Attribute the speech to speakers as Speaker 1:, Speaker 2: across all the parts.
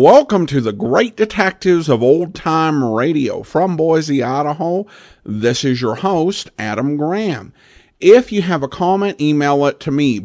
Speaker 1: Welcome to the Great Detectives of Old Time Radio from Boise, Idaho. This is your host, Adam Graham. If you have a comment, email it to me,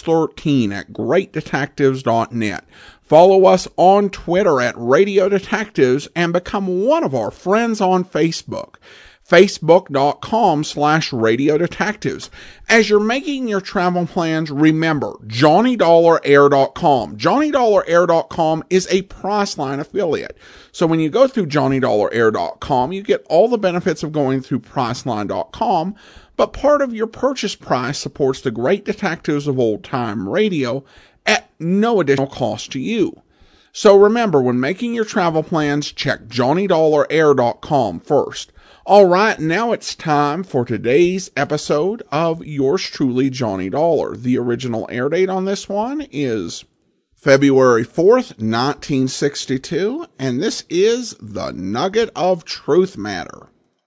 Speaker 1: box13@greatdetectives.net. Follow us on Twitter at Radio Detectives and become one of our friends on Facebook. Facebook.com/Radio Detectives. As you're making your travel plans, remember JohnnyDollarAir.com. JohnnyDollarAir.com is a Priceline affiliate. So when you go through JohnnyDollarAir.com, you get all the benefits of going through Priceline.com, but part of your purchase price supports the Great Detectives of Old Time Radio at no additional cost to you. So remember, when making your travel plans, check JohnnyDollarAir.com first. All right, now it's time for today's episode of Yours Truly, Johnny Dollar. The original air date on this one is February 4th, 1962, and this is The Nugget of Truth Matter.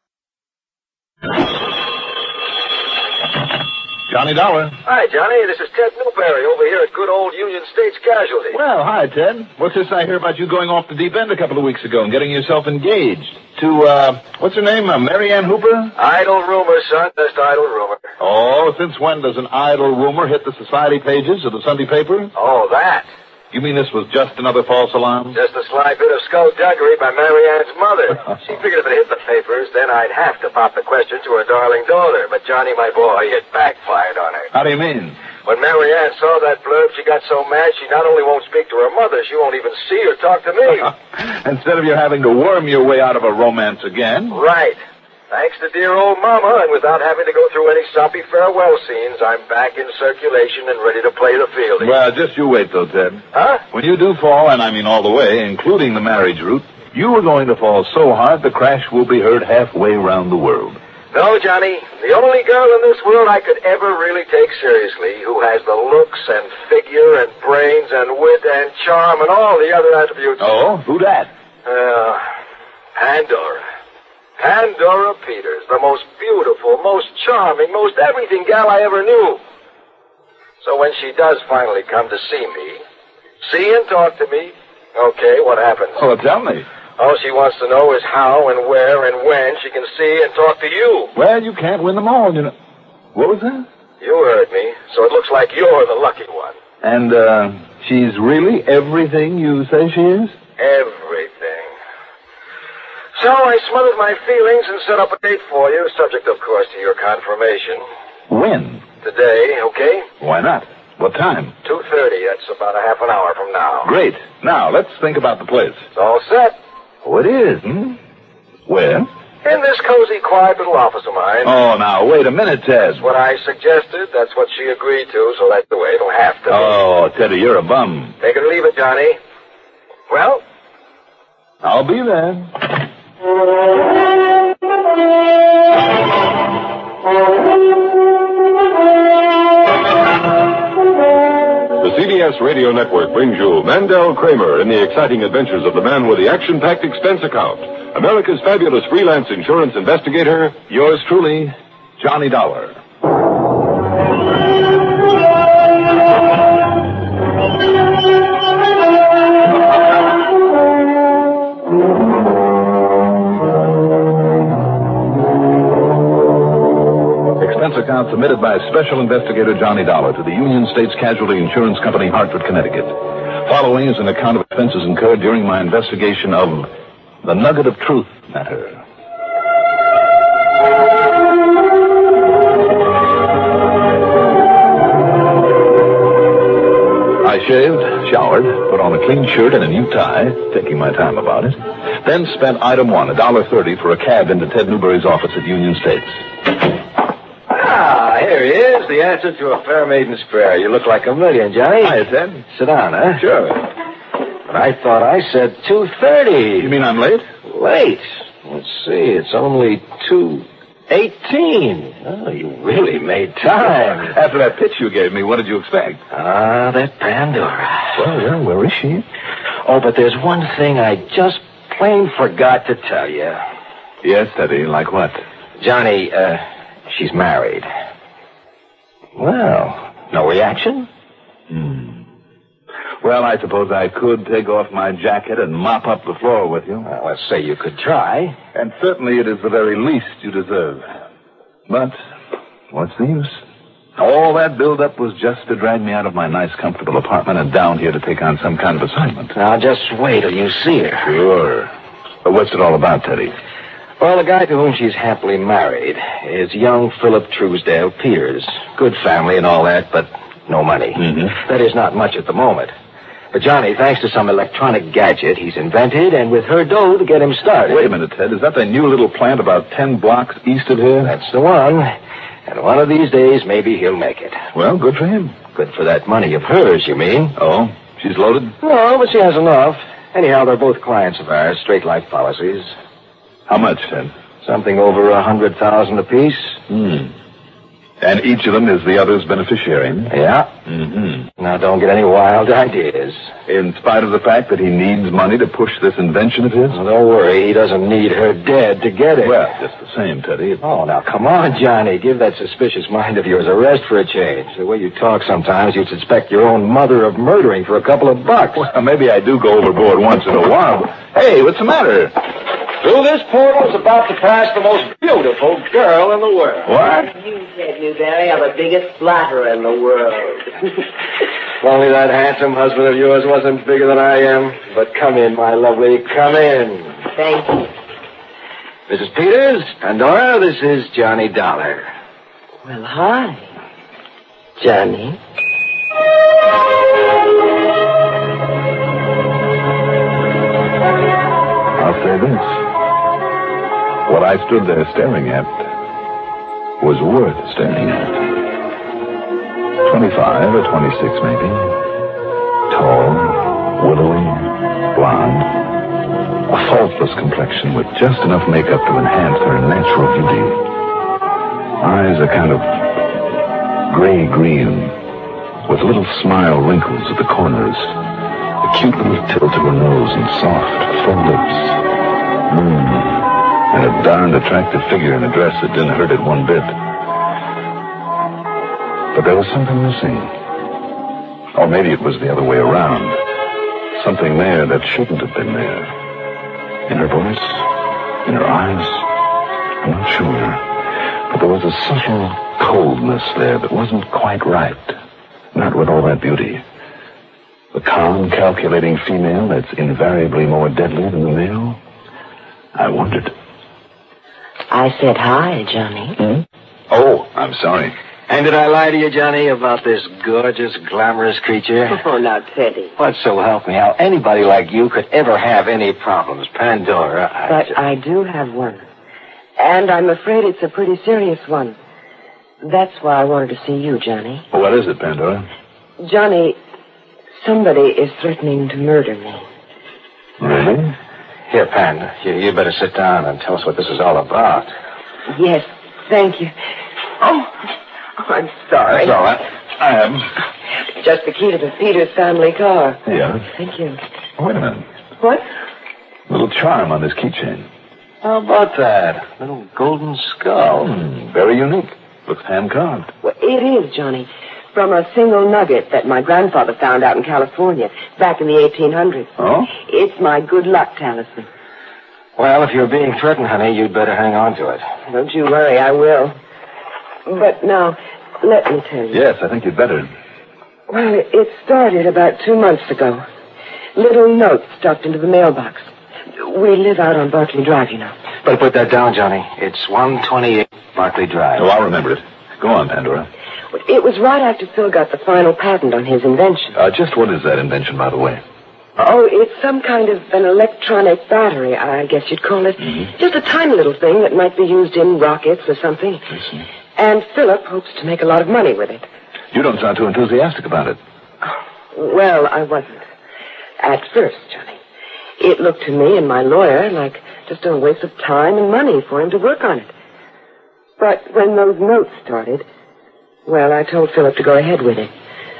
Speaker 2: Johnny Dollar.
Speaker 3: Hi, Johnny. This is Ted Newberry over here at good old Union States Casualty.
Speaker 2: Well, hi, Ted. What's this I hear about you going off the deep end a couple of weeks ago and getting yourself engaged to, what's her name, Mary Ann Hooper?
Speaker 3: Idle rumor, son. Just idle rumor.
Speaker 2: Oh, since when does an idle rumor hit the society pages of the Sunday paper?
Speaker 3: Oh, that.
Speaker 2: You mean this was just another false alarm?
Speaker 3: Just a sly bit of skullduggery by Mary Ann's mother. She figured if it hit the papers, then I'd have to pop the question to her darling daughter. But Johnny, my boy, it backfired on her.
Speaker 2: How do you mean?
Speaker 3: When Mary Ann saw that blurb, she got so mad she not only won't speak to her mother, she won't even see or talk to me.
Speaker 2: Instead of you having to worm your way out of a romance again.
Speaker 3: Right. Thanks to dear old Mama, and without having to go through any soppy farewell scenes, I'm back in circulation and ready to play the fielding.
Speaker 2: Well, just you wait, though, Ted.
Speaker 3: Huh?
Speaker 2: When you do fall, and I mean all the way, including the marriage route, you are going to fall so hard the crash will be heard halfway around the world.
Speaker 3: No, Johnny. The only girl in this world I could ever really take seriously, who has the looks and figure and brains and wit and charm and all the other attributes.
Speaker 2: Oh, who that?
Speaker 3: Pandora. Pandora Peters, the most beautiful, most charming, most everything gal I ever knew. So when she does finally come to see and talk to me, okay, what happens?
Speaker 2: Oh, tell me.
Speaker 3: All she wants to know is how and where and when she can see and talk to you.
Speaker 2: Well, you can't win them all, you know. What was that?
Speaker 3: You heard me, so it looks like you're the lucky one.
Speaker 2: And, she's really everything you say she is?
Speaker 3: Everything. So I smothered my feelings and set up a date for you, subject, of course, to your confirmation.
Speaker 2: When?
Speaker 3: Today, okay?
Speaker 2: Why not? What time?
Speaker 3: 2:30. That's about a half an hour from now.
Speaker 2: Great. Now, let's think about the place.
Speaker 3: It's all set.
Speaker 2: Oh, it is, Where?
Speaker 3: In this cozy, quiet little office of mine.
Speaker 2: Oh, now, wait a minute, Ted.
Speaker 3: That's what I suggested. That's what she agreed to, so that's the way it'll have to be.
Speaker 2: Oh, Teddy, you're a bum.
Speaker 3: Take it or leave it, Johnny. Well?
Speaker 2: I'll be there.
Speaker 4: The CBS Radio Network brings you Mandel Kramer in the exciting adventures of the man with the action-packed expense account. America's fabulous freelance insurance investigator,
Speaker 2: Yours truly, Johnny Dollar. Expense account submitted by Special Investigator Johnny Dollar to the Union States Casualty Insurance Company, Hartford, Connecticut. Following is an account of expenses incurred during my investigation of The Nugget of Truth Matter. I shaved, showered, put on a clean shirt and a new tie, taking my time about it, then spent item one, $1.30 for a cab into Ted Newberry's office at Union States.
Speaker 3: Ah, here he is, the answer to a fair maiden's prayer. You look like a million, Johnny.
Speaker 2: Hiya, Ted.
Speaker 3: Sit down, huh?
Speaker 2: Sure.
Speaker 3: But I thought I said 2:30.
Speaker 2: You mean I'm late?
Speaker 3: Late? Let's see, it's only 2:18. Oh, you really made time.
Speaker 2: After that pitch you gave me, what did you expect?
Speaker 3: Ah, that Pandora.
Speaker 2: Well, where is she?
Speaker 3: Oh, but there's one thing I just plain forgot to tell you.
Speaker 2: Yes, Teddy, like what?
Speaker 3: Johnny, she's married. Well, no reaction?
Speaker 2: Well, I suppose I could take off my jacket and mop up the floor with you.
Speaker 3: Well, let's say you could try.
Speaker 2: And certainly it is the very least you deserve. But what's the use? All that build-up was just to drag me out of my nice, comfortable apartment and down here to take on some kind of assignment.
Speaker 3: Now, just wait till you see her.
Speaker 2: Sure. But what's it all about, Teddy?
Speaker 3: Well, the guy to whom she's happily married is young Philip Truesdale Peters. Good family and all that, but no money.
Speaker 2: Mm-hmm.
Speaker 3: That is not much at the moment. But Johnny, thanks to some electronic gadget he's invented, and with her dough to get him started.
Speaker 2: Wait a minute, Ted. Is that the new little plant about 10 blocks east of here?
Speaker 3: That's the one. And one of these days, maybe he'll make it.
Speaker 2: Well, good for him.
Speaker 3: Good for that money of hers, you mean?
Speaker 2: Oh, she's loaded?
Speaker 3: No, but she has enough. Anyhow, they're both clients of ours, straight life policies.
Speaker 2: How much, Ted?
Speaker 3: Something over 100,000 apiece.
Speaker 2: And each of them is the other's beneficiary?
Speaker 3: Yeah.
Speaker 2: Mm-hmm.
Speaker 3: Now, don't get any wild ideas.
Speaker 2: In spite of the fact that he needs money to push this invention of his?
Speaker 3: Well, don't worry, he doesn't need her dead to get it.
Speaker 2: Well, just the same, Teddy.
Speaker 3: Oh, now, come on, Johnny. Give that suspicious mind of yours a rest for a change. The way you talk sometimes, you'd suspect your own mother of murdering for a couple of bucks.
Speaker 2: Well, maybe I do go overboard once in a while. But... Hey, what's the matter?
Speaker 3: Through this portal is about to pass the most beautiful girl in the world.
Speaker 2: What?
Speaker 5: You said, Newberry, I'm the biggest flatterer in the world.
Speaker 3: If only that handsome husband of yours wasn't bigger than I am. But come in, my lovely, come in.
Speaker 5: Thank you.
Speaker 3: Mrs. Peters, Pandora, this is Johnny Dollar.
Speaker 5: Well, hi, Johnny.
Speaker 2: I'll say this. What I stood there staring at was worth staring at. 25 or 26, maybe. Tall, willowy, blonde. A faultless complexion with just enough makeup to enhance her natural beauty. Eyes a kind of gray-green, with little smile wrinkles at the corners. A cute little tilt to her nose and soft, full lips. And a darned attractive figure in a dress that didn't hurt it one bit. But there was something missing. Or maybe it was the other way around. Something there that shouldn't have been there. In her voice, in her eyes, I'm not sure. But there was a subtle coldness there that wasn't quite right. Not with all that beauty. The calm, calculating female that's invariably more deadly than the male. I wondered.
Speaker 5: I said hi, Johnny.
Speaker 2: Oh, I'm sorry.
Speaker 3: And did I lie to you, Johnny, about this gorgeous, glamorous creature?
Speaker 5: Oh, now, Teddy.
Speaker 3: What, so help me, how anybody like you could ever have any problems? Pandora,
Speaker 5: But I do have one. And I'm afraid it's a pretty serious one. That's why I wanted to see you, Johnny.
Speaker 2: What is it, Pandora?
Speaker 5: Johnny, somebody is threatening to murder me.
Speaker 2: Really?
Speaker 3: Here, Pan, you better sit down and tell us what this is all about.
Speaker 5: Yes, thank you. Oh, I'm sorry.
Speaker 2: That's all right. I am.
Speaker 5: Just the key to the Peters family car.
Speaker 2: Yeah.
Speaker 5: Thank you.
Speaker 2: Wait a minute.
Speaker 5: What?
Speaker 2: Little charm on this keychain.
Speaker 3: How about that? Little golden skull.
Speaker 2: Very unique. Looks hand-carved.
Speaker 5: Well, it is, Johnny. From a single nugget that my grandfather found out in California back in the 1800s.
Speaker 2: Oh?
Speaker 5: It's my good luck talisman.
Speaker 3: Well, if you're being threatened, honey, you'd better hang on to it.
Speaker 5: Don't you worry, I will. But now, let me tell you.
Speaker 2: Yes, I think you'd better.
Speaker 5: Well, it started about 2 months ago. Little notes stuffed into the mailbox. We live out on Barclay Drive, you know.
Speaker 3: Better put that down, Johnny. It's 128 Barclay Drive.
Speaker 2: Oh, I'll remember it. Go on, Pandora.
Speaker 5: It was right after Phil got the final patent on his invention.
Speaker 2: Just what is that invention, by the way?
Speaker 5: Oh, it's some kind of an electronic battery, I guess you'd call it.
Speaker 2: Mm-hmm.
Speaker 5: Just a tiny little thing that might be used in rockets or something.
Speaker 2: Listen.
Speaker 5: And Philip hopes to make a lot of money with it.
Speaker 2: You don't sound too enthusiastic about it.
Speaker 5: Well, I wasn't. At first, Johnny. It looked to me and my lawyer like just a waste of time and money for him to work on it. But when those notes started, well, I told Philip to go ahead with it.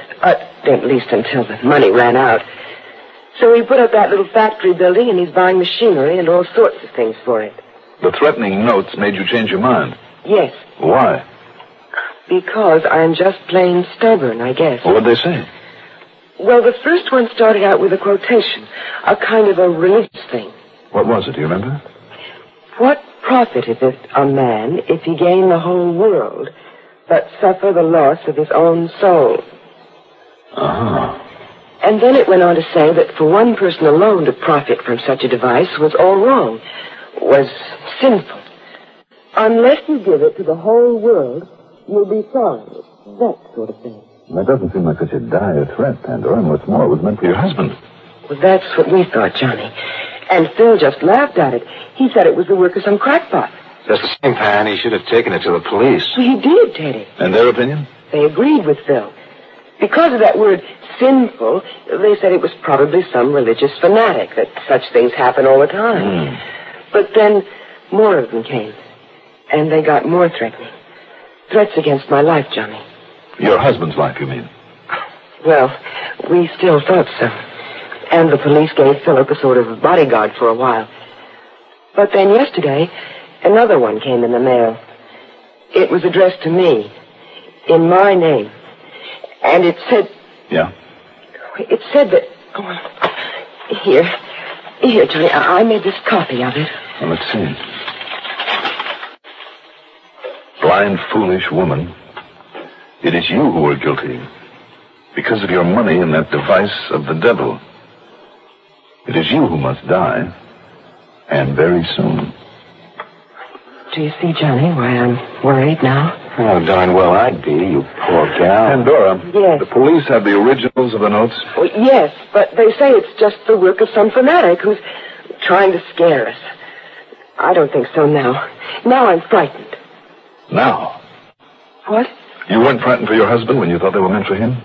Speaker 5: At least until the money ran out. So he put up that little factory building, and he's buying machinery and all sorts of things for it.
Speaker 2: The threatening notes made you change your mind.
Speaker 5: Yes.
Speaker 2: Why?
Speaker 5: Because I'm just plain stubborn, I guess.
Speaker 2: Well, what'd they say?
Speaker 5: Well, the first one started out with a quotation, a kind of a religious thing.
Speaker 2: What was it? Do you remember?
Speaker 5: What profiteth it a man if he gain the whole world, but suffer the loss of his own soul?
Speaker 2: Uh-huh.
Speaker 5: And then it went on to say that for one person alone to profit from such a device was all wrong, was sinful. Unless you give it to the whole world, you'll be sorry. That sort of thing.
Speaker 2: That doesn't seem like such a dire threat, Pandora, and what's more, it was meant for your husband.
Speaker 5: Well, that's what we thought, Johnny. And Phil just laughed at it. He said it was the work of some crackpot.
Speaker 3: Just the same, Pan. He should have taken it to the police.
Speaker 5: Well, he did, Teddy.
Speaker 2: And their opinion?
Speaker 5: They agreed with Phil. Because of that word sinful, they said it was probably some religious fanatic, that such things happen all the time. But then more of them came. And they got more threatening. Threats against my life, Johnny.
Speaker 2: Your husband's life, you mean?
Speaker 5: Well, we still thought so. And the police gave Philip a sort of bodyguard for a while. But then yesterday, another one came in the mail. It was addressed to me, in my name. And it said...
Speaker 2: Yeah?
Speaker 5: It said that... Oh, here, Johnny, I made this copy of it.
Speaker 2: Well, let's see. Blind, foolish woman. It is you who are guilty. Because of your money in that device of the devil. It is you who must die. And very soon.
Speaker 5: Do you see, Johnny, why I'm worried now?
Speaker 3: Oh, darn well I'd be, you poor gal.
Speaker 2: Pandora.
Speaker 5: Yes.
Speaker 2: The police have the originals of the notes?
Speaker 5: Well, yes, but they say it's just the work of some fanatic who's trying to scare us. I don't think so now. Now I'm frightened.
Speaker 2: Now?
Speaker 5: What?
Speaker 2: You weren't frightened for your husband when you thought they were meant for him?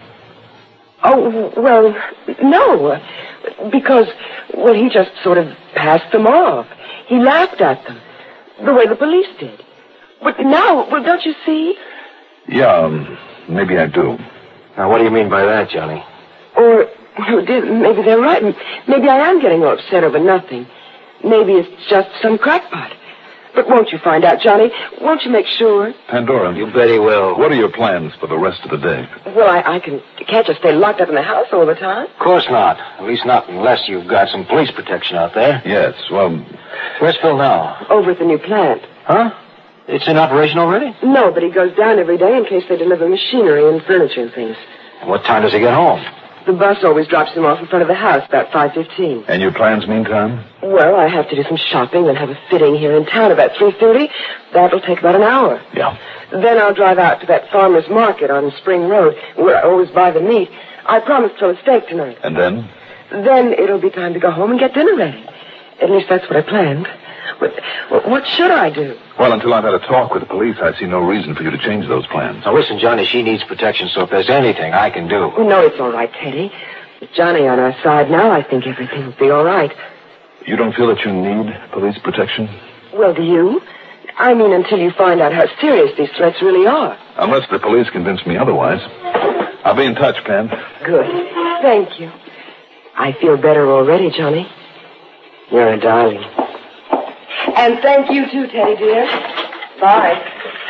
Speaker 5: Oh, well, no. Because, well, he just sort of passed them off. He laughed at them. The way the police did. But now, well, don't you see?
Speaker 2: Yeah, maybe I do.
Speaker 3: Now, what do you mean by that, Johnny?
Speaker 5: Or, maybe they're right. Maybe I am getting all upset over nothing. Maybe it's just some crackpot. But won't you find out, Johnny? Won't you make sure?
Speaker 2: Pandora.
Speaker 3: You bet he will.
Speaker 2: What are your plans for the rest of the day?
Speaker 5: Well, I can't just stay locked up in the house all the time.
Speaker 3: Of course not. At least not unless you've got some police protection out there.
Speaker 2: Yes, well...
Speaker 3: Where's Phil now?
Speaker 5: Over at the new plant.
Speaker 3: Huh? It's in operation already?
Speaker 5: No, but he goes down every day in case they deliver machinery and furniture and things.
Speaker 3: What time does he get home?
Speaker 5: The bus always drops him off in front of the house about 5:15.
Speaker 2: And your plans meantime?
Speaker 5: Well, I have to do some shopping and have a fitting here in town about 3:30. That'll take about an hour.
Speaker 2: Yeah.
Speaker 5: Then I'll drive out to that farmer's market on Spring Road, where I always buy the meat. I promised Phil a steak tonight.
Speaker 2: And then?
Speaker 5: Then it'll be time to go home and get dinner ready. At least that's what I planned. What should I do?
Speaker 2: Well, until I've had a talk with the police, I see no reason for you to change those plans.
Speaker 3: Now, listen, Johnny, she needs protection, so if there's anything I can do...
Speaker 5: Oh, no, it's all right, Teddy. With Johnny on our side now, I think everything will be all right.
Speaker 2: You don't feel that you need police protection?
Speaker 5: Well, do you? I mean, until you find out how serious these threats really are.
Speaker 2: Unless the police convince me otherwise. I'll be in touch, Pan.
Speaker 5: Good. Thank you. I feel better already, Johnny. You're a darling. And thank you, too, Teddy, dear. Bye.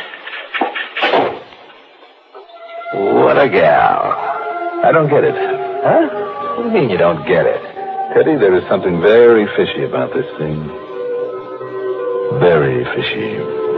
Speaker 3: What a gal.
Speaker 2: I don't get it.
Speaker 3: Huh? What do you mean you don't get it?
Speaker 2: Teddy, there is something very fishy about this thing. Very fishy.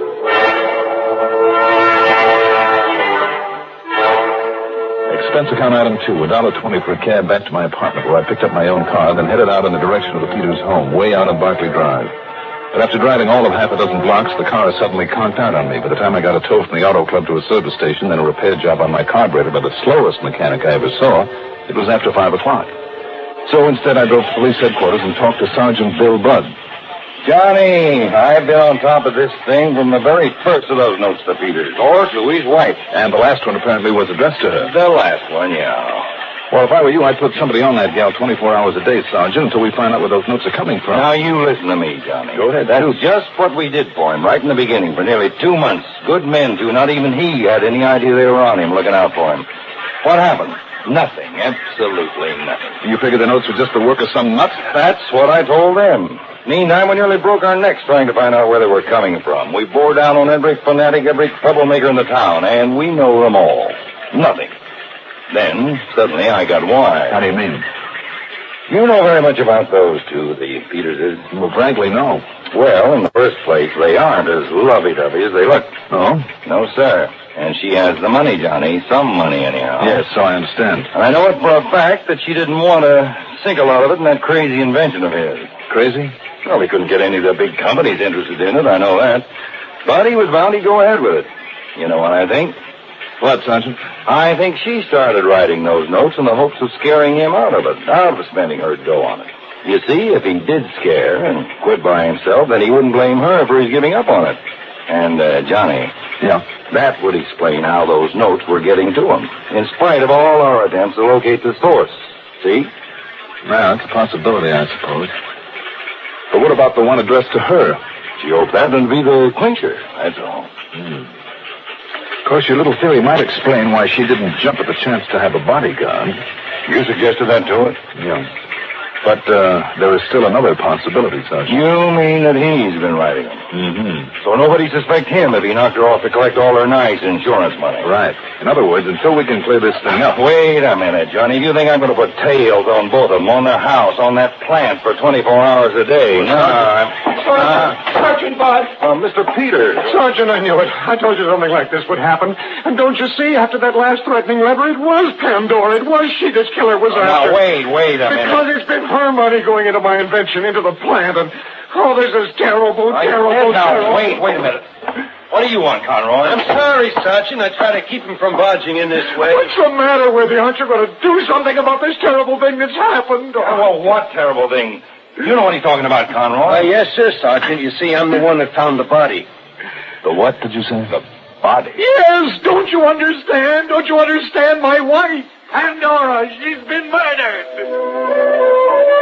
Speaker 2: Expense account item 2, $1.20 for a cab back to my apartment where I picked up my own car, then headed out in the direction of the Peters home, way out on Barclay Drive. But after driving all of half a dozen blocks, the car suddenly conked out on me. By the time I got a tow from the auto club to a service station, then a repair job on my carburetor by the slowest mechanic I ever saw, it was after 5 o'clock. So instead I drove to police headquarters and talked to Sergeant Bill Budd.
Speaker 6: Johnny, I've been on top of this thing from the very first of those notes to Peters, or to his wife.
Speaker 2: And the last one apparently was addressed to her.
Speaker 6: The last one, yeah.
Speaker 2: Well, if I were you, I'd put somebody on that gal 24 hours a day, Sergeant, until we find out where those notes are coming from.
Speaker 6: Now, you listen to me, Johnny.
Speaker 2: Go ahead,
Speaker 6: That's
Speaker 2: shoot.
Speaker 6: just what we did for him right in the beginning for nearly 2 months. Good men, too. Not even he had any idea they were on him, looking out for him. What happened? Nothing. Absolutely nothing.
Speaker 2: You figured the notes were just the work of some nut?
Speaker 6: That's what I told them. Meantime, we nearly broke our necks trying to find out where they were coming from. We bore down on every fanatic, every troublemaker in the town, and we know them all. Nothing. Then, suddenly, I got wise.
Speaker 2: How do you mean?
Speaker 6: You know very much about those two, the Peterses.
Speaker 2: Well, frankly, no.
Speaker 6: Well, in the first place, they aren't as lovey-dovey as they look.
Speaker 2: Oh?
Speaker 6: No, sir. And she has the money, Johnny. Some money, anyhow.
Speaker 2: Yes, so I understand.
Speaker 6: And I know it for a fact that she didn't want to sink a lot of it in that crazy invention of his.
Speaker 2: Crazy?
Speaker 6: Well, he couldn't get any of the big companies interested in it, I know that. But he was bound he'd go ahead with it. You know what I think?
Speaker 2: What, Sergeant?
Speaker 6: I think she started writing those notes in the hopes of scaring him out of it, out of spending her dough on it. You see, if he did scare and quit by himself, then he wouldn't blame her for his giving up on it. And, Johnny.
Speaker 2: Yeah?
Speaker 6: That would explain how those notes were getting to him, in spite of all our attempts to locate the source. See?
Speaker 2: Well, it's a possibility, I suppose. But what about the one addressed to her?
Speaker 6: She hoped that would be the clincher, that's all.
Speaker 2: Of course, your little theory might explain why she didn't jump at the chance to have a bodyguard.
Speaker 6: You suggested that to her?
Speaker 2: Yeah. But there is still another possibility, Sergeant.
Speaker 6: You mean that he's been writing them?
Speaker 2: Mm-hmm.
Speaker 6: So nobody suspect him if he knocked her off to collect all her nice insurance money?
Speaker 2: Right. In other words, until we can clear this thing up...
Speaker 6: Wait a minute, Johnny. Do you think I'm going to put tails on both of them, on their house, on that plant for 24 hours a day? No,
Speaker 7: Sergeant Bud.
Speaker 6: Mr. Peters.
Speaker 7: Sergeant, I knew it. I told you something like this would happen. And don't you see, after that last threatening letter, it was Pandora. It was she this killer was after.
Speaker 6: Now, wait a minute.
Speaker 7: Because it's been her money going into my invention, into the plant, and... Oh, this is terrible.
Speaker 6: Wait a minute. What do you want, Conroy?
Speaker 8: I'm sorry, Sergeant. I try to keep him from barging in this way.
Speaker 7: What's the matter with you? Aren't you going to do something about this terrible thing that's happened?
Speaker 6: Well, what terrible thing? You know what he's talking about, Conroy.
Speaker 8: Yes, sir, Sergeant. You see, I'm the one that found the body.
Speaker 2: The what, did you say?
Speaker 6: The body?
Speaker 7: Yes, don't you understand? Don't you understand? My wife, Pandora, she's been murdered.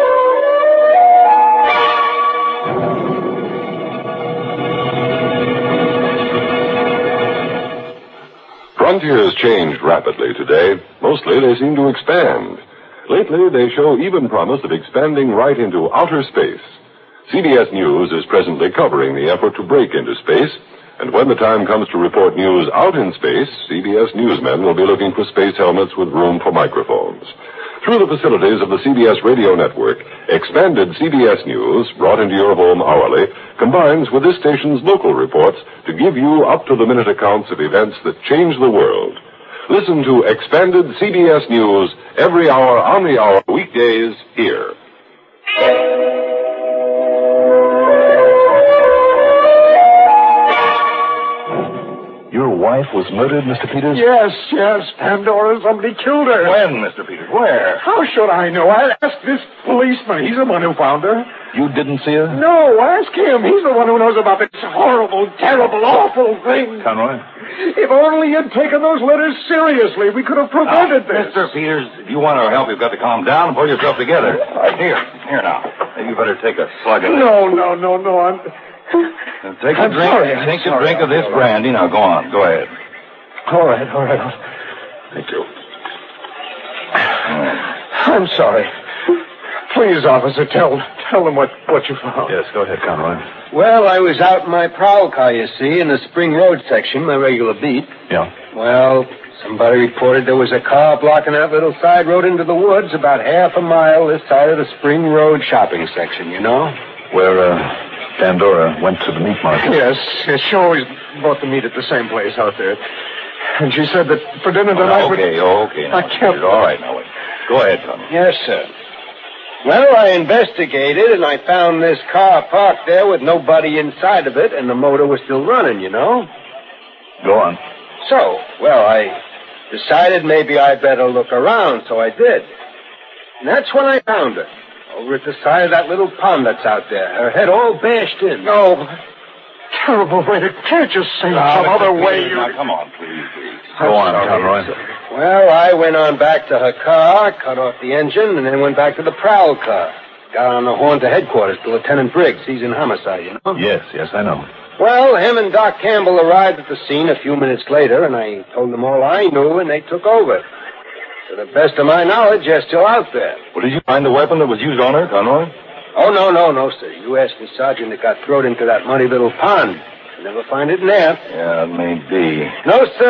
Speaker 4: Frontiers changed rapidly today. Mostly they seem to expand. Lately they show even promise of expanding right into outer space. CBS News is presently covering the effort to break into space, and when the time comes to report news out in space, CBS newsmen will be looking for space helmets with room for microphones. Through the facilities of the CBS radio network, expanded CBS News, brought into your home hourly, combines with this station's local reports to give you up-to-the-minute accounts of events that change the world. Listen to expanded CBS News every hour on the hour, weekdays, here.
Speaker 2: Your wife was murdered, Mr. Peters?
Speaker 7: Yes, Pandora. Somebody killed her.
Speaker 6: When, Mr. Peters? Where?
Speaker 7: How should I know? I asked this policeman. He's the one who found her.
Speaker 2: You didn't see her?
Speaker 7: No, ask him. He's the one who knows about this horrible, terrible, awful thing.
Speaker 2: Conroy?
Speaker 7: If only you'd taken those letters seriously, we could have prevented this.
Speaker 6: Mr. Peters, if you want our help, you've got to calm down and pull yourself together. Here now. You better take a slug of it.
Speaker 7: No.
Speaker 6: Take a drink of this brandy. Now, go on. Go ahead.
Speaker 7: All right.
Speaker 6: Thank you.
Speaker 7: I'm sorry. Please, officer, tell them what you found.
Speaker 2: Yes, go ahead, Conroy.
Speaker 8: Well, I was out in my prowl car, you see, in the Spring Road section, my regular beat.
Speaker 2: Yeah.
Speaker 8: Well, somebody reported there was a car blocking that little side road into the woods about half a mile this side of the Spring Road shopping section, you know?
Speaker 2: Where, Pandora went to the meat market.
Speaker 7: Yes, she always bought the meat at the same place out there. And she said that for dinner tonight...
Speaker 6: Okay. Now,
Speaker 7: I can't...
Speaker 6: All right, now, wait. Go ahead, Tommy.
Speaker 8: Yes, sir. Well, I investigated, and I found this car parked there with nobody inside of it, and the motor was still running, you know?
Speaker 2: Go on.
Speaker 8: So, well, I decided maybe I'd better look around, so I did. And that's when I found her. Over at the side of that little pond that's out there. Her head all bashed in.
Speaker 7: Oh, terrible way. Can't you say some other way?
Speaker 6: Now, come on, please.
Speaker 2: Go on, Conroy.
Speaker 8: Well, I went on back to her car, cut off the engine, and then went back to the prowl car. Got on the horn to headquarters to Lieutenant Briggs. He's in homicide, you know?
Speaker 2: Yes, I know.
Speaker 8: Well, him and Doc Campbell arrived at the scene a few minutes later, and I told them all I knew, and they took over. To the best of my knowledge, they're still out there.
Speaker 6: Well, did you find the weapon that was used on her, Conroy?
Speaker 8: Oh, no, sir. You asked the sergeant that got thrown into that muddy little pond. You'll never find it in there.
Speaker 6: Yeah, it may be.
Speaker 8: No, sir.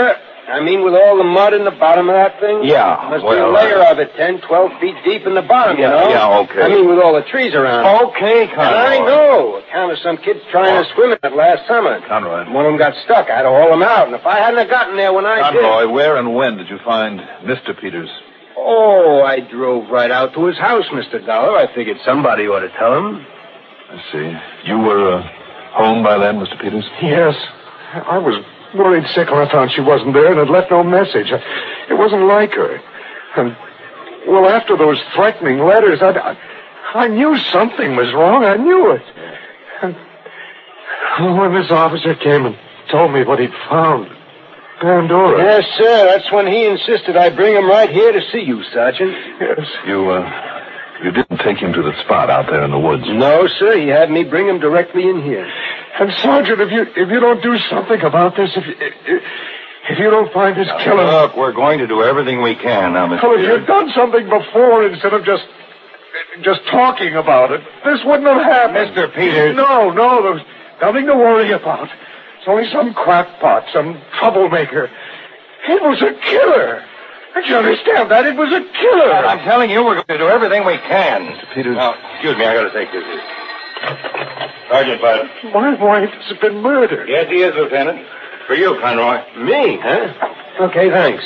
Speaker 8: I mean, with all the mud in the bottom of that thing?
Speaker 6: Yeah,
Speaker 8: Must be a layer of it 10, 12 feet deep in the bottom, you know?
Speaker 6: Yeah, okay.
Speaker 8: I mean, with all the trees around it.
Speaker 6: Okay, Conroy.
Speaker 8: And I know. Account of some kids trying to swim in it last summer.
Speaker 6: Conroy.
Speaker 8: One of them got stuck. I had to haul him out. And if I hadn't have gotten there when I did...
Speaker 6: Conroy, where and when did you find Mr. Peters?
Speaker 8: Oh, I drove right out to his house, Mr. Dollar. I figured somebody ought to tell him.
Speaker 2: I see. You were home by then, Mr. Peters?
Speaker 7: Yes. I was worried sick when I found she wasn't there and had left no message. It wasn't like her. And, well, after those threatening letters, I knew something was wrong. I knew it. And when this officer came and told me what he'd found, Pandora.
Speaker 8: Yes, sir. That's when he insisted I bring him right here to see you, Sergeant.
Speaker 7: Yes.
Speaker 2: You didn't take him to the spot out there in the woods?
Speaker 8: No, sir. He had me bring him directly in here.
Speaker 7: And, Sergeant, if you don't do something about this, if you don't find this killer...
Speaker 6: Look, we're going to do everything we can now, Mr.
Speaker 7: Well, if
Speaker 6: Peters.
Speaker 7: you'd done something before instead of just talking about it, this wouldn't have happened.
Speaker 6: Mr. Peters.
Speaker 7: No, there was nothing to worry about. It's only some crackpot, some troublemaker. It was a killer. Don't you understand that? It was a killer.
Speaker 6: I'm telling you, we're going to do everything we can.
Speaker 2: Mr. Peters.
Speaker 6: Now, excuse me, I got to take this here. Sergeant Bud.
Speaker 7: My wife has been murdered.
Speaker 6: Yes, he is, Lieutenant. For you, Conroy.
Speaker 8: Me, huh? Okay, thanks.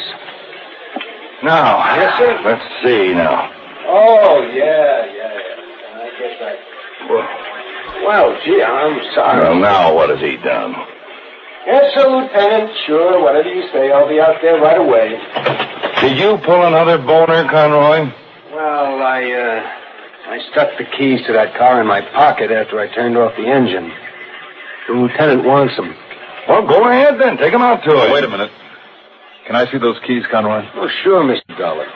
Speaker 6: Now.
Speaker 8: Yes, sir?
Speaker 6: Let's see now.
Speaker 8: Oh, yeah. I guess I... Well, gee, I'm sorry.
Speaker 6: Well, now what has he done?
Speaker 8: Yes, sir, Lieutenant. Sure, whatever you say. I'll be out there right away.
Speaker 6: Did you pull another boner, Conroy?
Speaker 8: Well, I stuck the keys to that car in my pocket after I turned off the engine. The lieutenant wants them.
Speaker 6: Well, go ahead then. Take him out to it.
Speaker 2: Wait a minute. Can I see those keys, Conroy?
Speaker 8: Oh, sure, Mr. Dollar.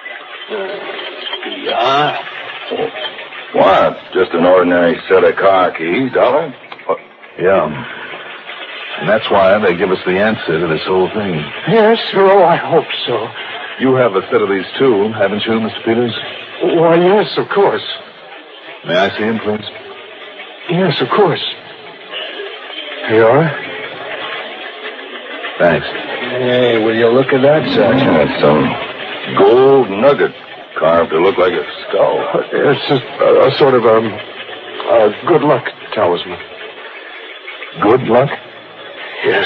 Speaker 8: Yeah.
Speaker 6: What? Just an ordinary set of car keys, Dollar?
Speaker 2: Yeah. And that's why they give us the answer to this whole thing.
Speaker 7: Yes, sir. Oh, I hope so.
Speaker 2: You have a set of these, too, haven't you, Mr. Peters?
Speaker 7: Why, yes, of course.
Speaker 2: May I see him, please?
Speaker 7: Yes, of course. Here you are.
Speaker 2: Thanks.
Speaker 8: Hey, will you look at that, Sergeant?
Speaker 6: That's some gold nugget carved to look like a skull.
Speaker 7: It's a sort of a good luck talisman.
Speaker 2: Good luck?
Speaker 7: Yes.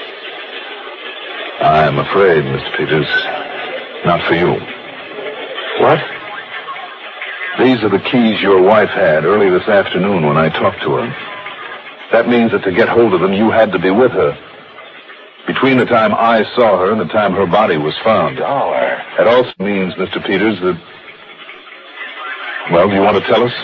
Speaker 2: I'm afraid, Mr. Peters, not for you.
Speaker 7: What?
Speaker 2: These are the keys your wife had early this afternoon when I talked to her. That means that to get hold of them, you had to be with her. Between the time I saw her and the time her body was found.
Speaker 6: Dollar.
Speaker 2: That also means, Mr. Peters, that... Well, do you want to tell us?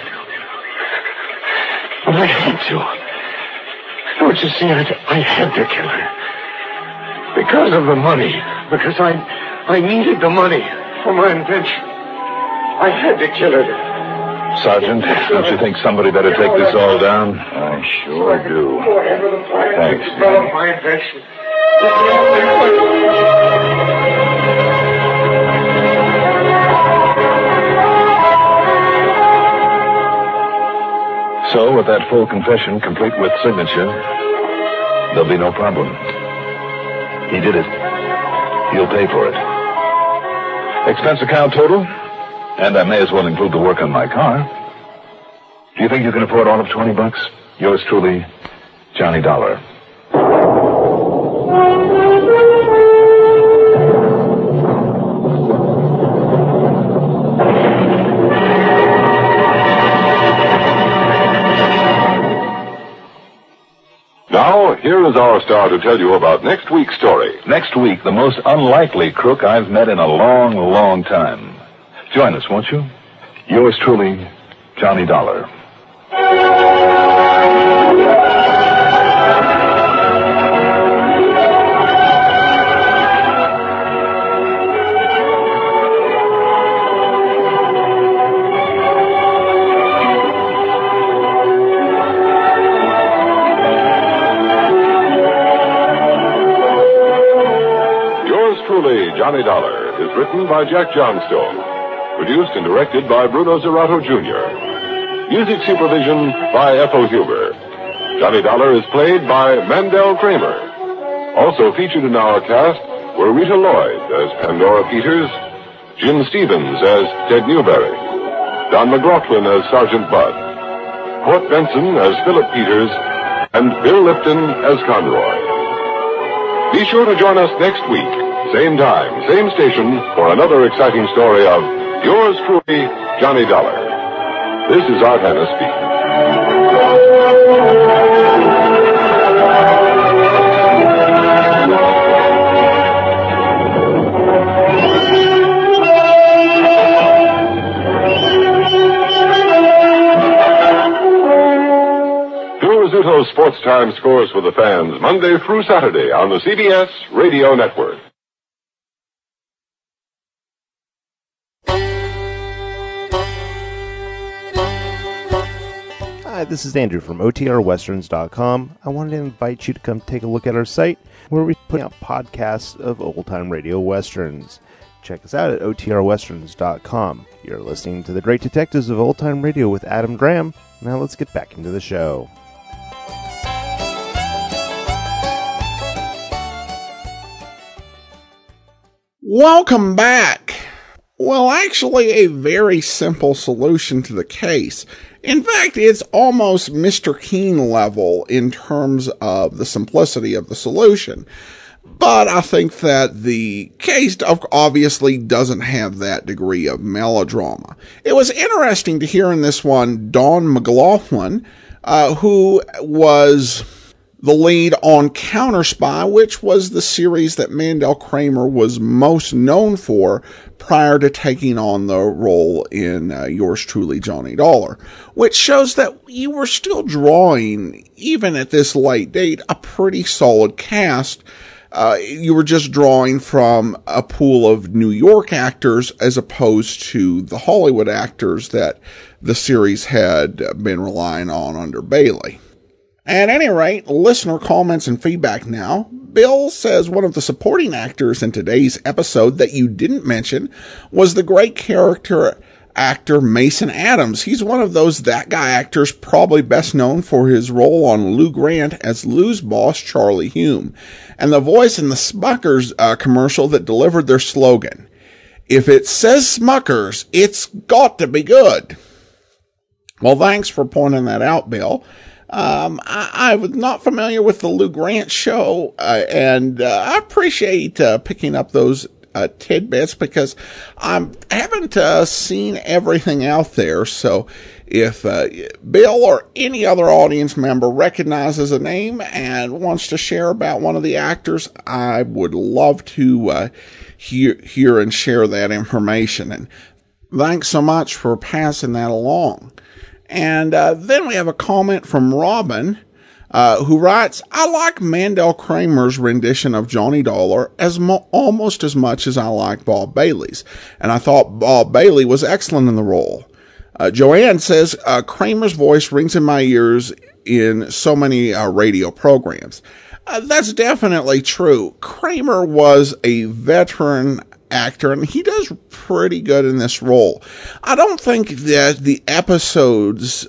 Speaker 7: Well, I had to. Don't you see, I had to kill her. Because of the money. Because I needed the money for my invention. I had to kill her.
Speaker 2: Sergeant, don't you think somebody better take this all down?
Speaker 6: I sure do. Thanks.
Speaker 7: Develop my invention.
Speaker 2: So, with that full confession complete with signature, there'll be no problem. He did it. He'll pay for it. Expense account total, and I may as well include the work on my car. Do you think you can afford all of $20? Yours truly, Johnny Dollar.
Speaker 4: Now, here is our star to tell you about next week's story.
Speaker 2: Next week, the most unlikely crook I've met in a long, long time. Join us, won't you? Yours truly, Johnny Dollar.
Speaker 4: Johnny Dollar is written by Jack Johnstone. Produced and directed by Bruno Zerato Jr. Music supervision by Ethel Huber. Johnny Dollar is played by Mandel Kramer. Also featured in our cast were Rita Lloyd as Pandora Peters, Jim Stevens as Ted Newberry, Don McLaughlin as Sergeant Bud, Port Benson as Philip Peters, and Bill Lipton as Conroy. Be sure to join us next week, same time, same station, for another exciting story of yours truly, Johnny Dollar. This is Art Hanna speaking. Rizzuto Sports Time scores for the fans Monday through Saturday on the CBS Radio Network.
Speaker 9: Hi, this is Andrew from OTRWesterns.com. I wanted to invite you to come take a look at our site where we put out podcasts of old-time radio westerns. Check us out at OTRWesterns.com. You're listening to The Great Detectives of Old Time Radio with Adam Graham. Now let's get back into the show.
Speaker 1: Welcome back. Well, actually, a very simple solution to the case. In fact, it's almost Mr. Keen level in terms of the simplicity of the solution. But I think that the case obviously doesn't have that degree of melodrama. It was interesting to hear in this one Don McLaughlin, who was the lead on Counterspy, which was the series that Mandel Kramer was most known for prior to taking on the role in Yours Truly, Johnny Dollar, which shows that you were still drawing, even at this late date, a pretty solid cast. You were just drawing from a pool of New York actors as opposed to the Hollywood actors that the series had been relying on under Bailey. At any rate, listener comments and feedback now. Bill says one of the supporting actors in today's episode that you didn't mention was the great character actor Mason Adams. He's one of those That Guy actors probably best known for his role on Lou Grant as Lou's boss, Charlie Hume, and the voice in the Smuckers commercial that delivered their slogan, "If it says Smuckers, it's got to be good." Well, thanks for pointing that out, Bill. I was not familiar with the Lou Grant show, and I appreciate picking up those tidbits because I haven't seen everything out there. So if Bill or any other audience member recognizes a name and wants to share about one of the actors, I would love to hear and share that information. And thanks so much for passing that along. And then we have a comment from Robin, who writes, "I like Mandel Kramer's rendition of Johnny Dollar almost as much as I like Bob Bailey's, and I thought Bob Bailey was excellent in the role." Joanne says, "Kramer's voice rings in my ears in so many radio programs." That's definitely true. Kramer was a veteran actor, and he does pretty good in this role. I don't think that the episodes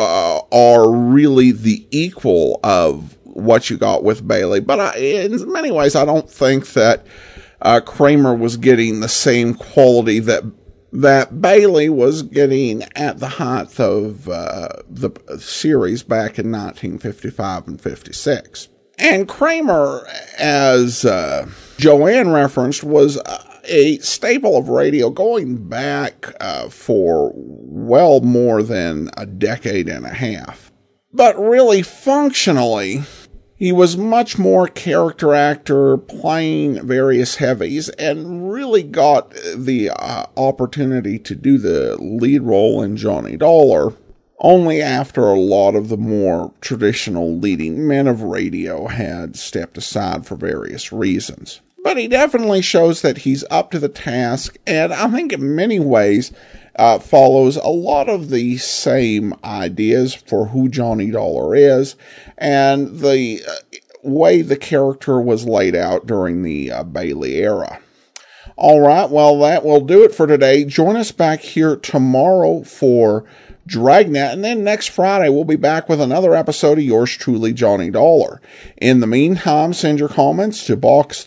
Speaker 1: are really the equal of what you got with Bailey, but in many ways I don't think that Kramer was getting the same quality that Bailey was getting at the height of the series back in 1955 and 56. And Kramer, as Joanne referenced, was a staple of radio going back for well more than a decade and a half. But really, functionally, he was much more character actor, playing various heavies, and really got the opportunity to do the lead role in Johnny Dollar only after a lot of the more traditional leading men of radio had stepped aside for various reasons. But he definitely shows that he's up to the task, and I think in many ways follows a lot of the same ideas for who Johnny Dollar is, and the way the character was laid out during the Bailey era. All right, well, that will do it for today. Join us back here tomorrow for Dragnet. And then next Friday, we'll be back with another episode of yours truly, Johnny Dollar. In the meantime, send your comments to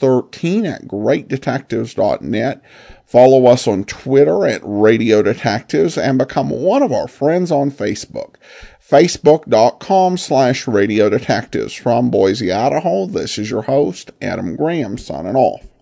Speaker 1: box13@greatdetectives.net. Follow us on Twitter at Radio Detectives and become one of our friends on Facebook. Facebook.com/Radio Detectives. From Boise, Idaho, this is your host, Adam Graham, signing off.